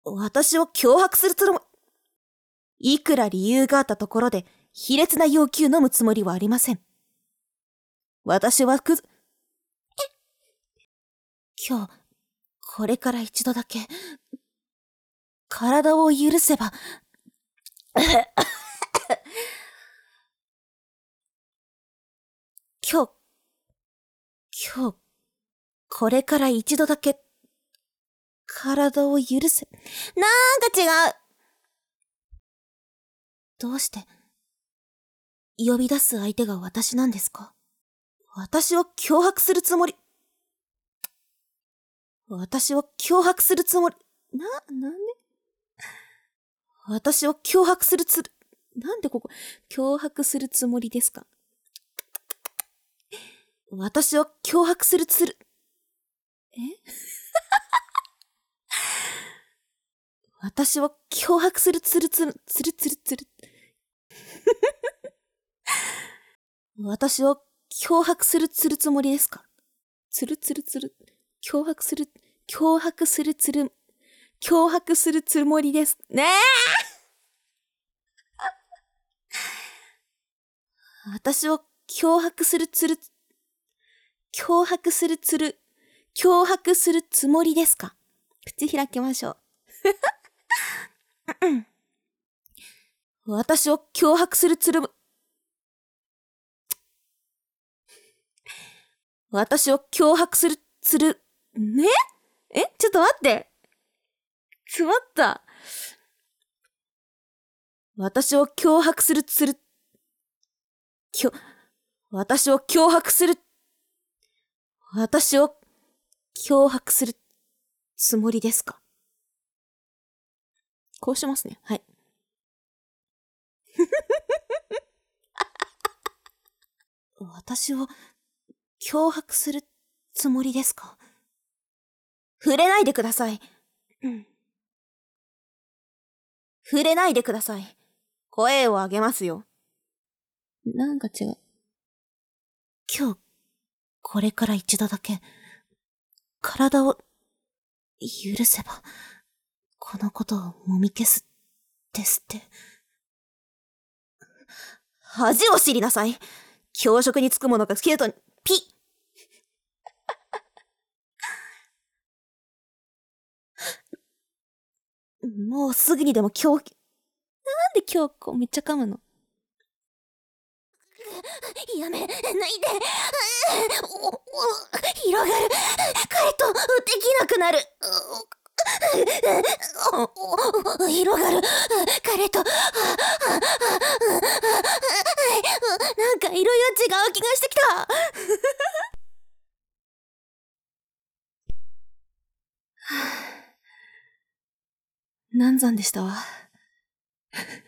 私を脅迫するつもり。いくら理由があったところで、卑劣な要求のむつもりはありません。私は今日、これから一度だけ、体を許せば、今日、これから一度だけ、体を許せ、なんか違う。どうして、呼び出す相手が私なんですか？私を脅迫するつもり。私を脅迫するつもり。なんで私を脅迫するなんでここ、脅迫するつもりですか？私を脅迫する私を脅迫する私を脅迫するつもりですか？脅迫する、脅迫するつもりです。ねえ私を脅迫する脅迫するつもりですか？口開きましょう。私を脅迫する私を脅迫するねちょっと待って。詰まった。私を脅迫する私を脅迫する私を脅迫するつもりですか？こうしますね。はい。私を脅迫するつもりですか？触れないでください。触れないでください。声を上げますよ。なんか違う。今日、これから一度だけ、体を許せば、このことをもみ消す、ですって。恥を知りなさい。教職につくものがスケルトン、ピッもうすぐにでもなんで今日めっちゃ噛むの？やめ、抜いて、広がる、彼とできなくなる。広がる、彼と、なんかいろいろ違う気がしてきた。難産でしたわ。